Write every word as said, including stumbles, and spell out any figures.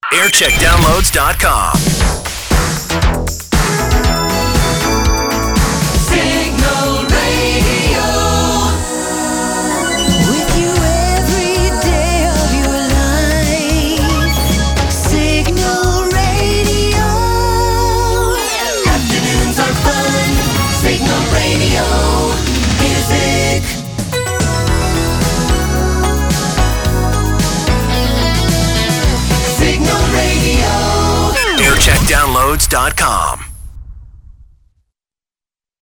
aircheck downloads dot com. Signal Radio. With you every day of your life. Signal Radio. Afternoons are fun. Signal Radio. Music. Signal Radio. aircheck downloads dot com.